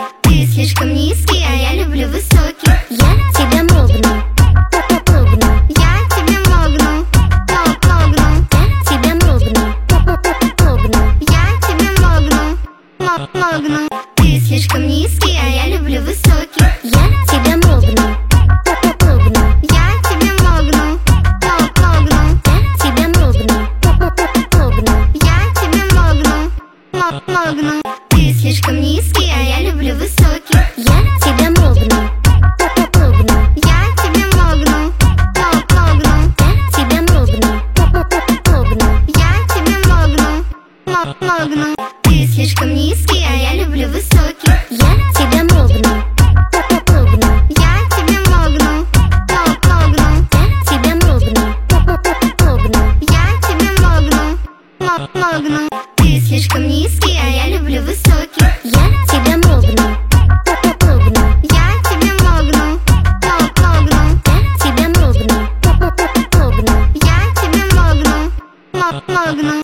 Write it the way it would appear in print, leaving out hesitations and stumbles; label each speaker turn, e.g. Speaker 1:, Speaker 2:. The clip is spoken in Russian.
Speaker 1: Ты слишком низкий, а я люблю высокий.
Speaker 2: Я тебя могну, могну.
Speaker 1: Я тебе могну, могну.
Speaker 2: Я тебя могну, могну.
Speaker 1: Я тебе могну, могну. Ты слишком низкий, а я люблю высокий.
Speaker 2: Я тебя могну, могну.
Speaker 1: Я тебе могну, могну.
Speaker 2: Я тебя могну, могну.
Speaker 1: Я тебе могну, могну. Ты слишком низкий, а я люблю высокий.
Speaker 2: Я тебя могну, могну.
Speaker 1: Я тебе могну, могну.
Speaker 2: Я тебя могну, могну.
Speaker 1: Я тебе могну, могну. Ты слишком низкий, а я люблю высокий.
Speaker 2: Я тебя могну, могну.
Speaker 1: Я тебе могну, могну.
Speaker 2: Я тебя могну, могну.
Speaker 1: Я тебе могну, могну. Ты слишком низкий, а я люблю высокий.
Speaker 2: Я тебя могну, могну.
Speaker 1: Я тебе могну, могну.
Speaker 2: Я тебя могну, могну.
Speaker 1: Я тебе могну, могну.